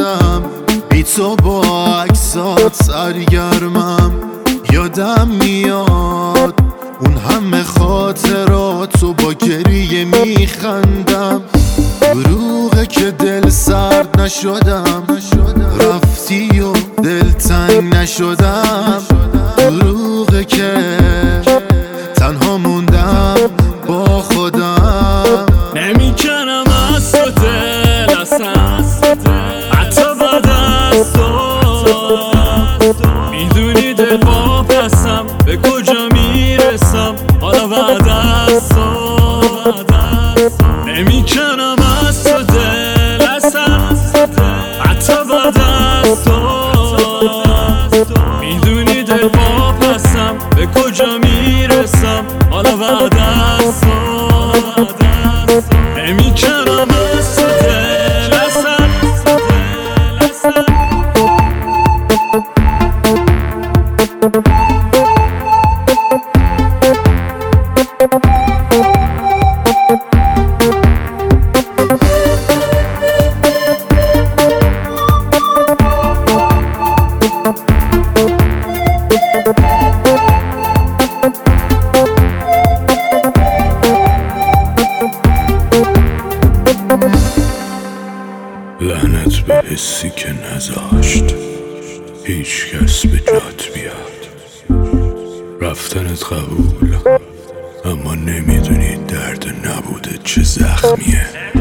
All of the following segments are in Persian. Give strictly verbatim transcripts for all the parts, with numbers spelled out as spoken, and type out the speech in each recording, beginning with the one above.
خودم، بی تو با عکسات سرگرمم. یادم میاد اون همه خاطراتو با گریه میخندم. دروغه که دل سرد نشدم، رفتی و دل تنگ نشدم. دروغه که تنها موندم با خودم. نمیکنم از تو دل اصلا، حتی بعد از تو. میدونی دل واپسم، به کجا میرسم حالا بعد از تو. نمیکنم از تو دل اصلا، حتی بعد از تو. میدونی دل واپسم، به کجا میرسم حالا بعد از تو. نمیکنم از تو دل اصلا. لعنت به حسی که نذاشت هیچ کس به جات بیاد. رفتنت قبول، اما نمیدونی درد نبوده چه زخمیه.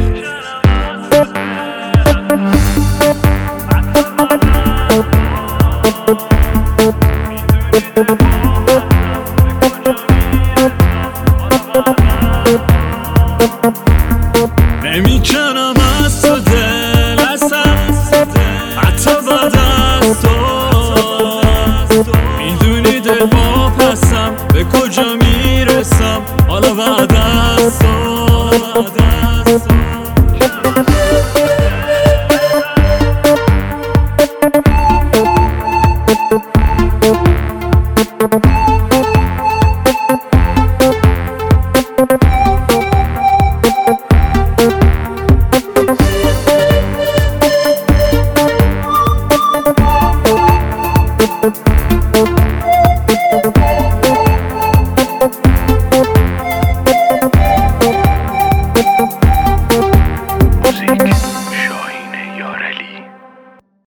نمیکنم از تو دل اصلا، حتی بعد از تو. میدونی دل واپسم، به کجا میرسم حالا بعد از تو. We'll be right back.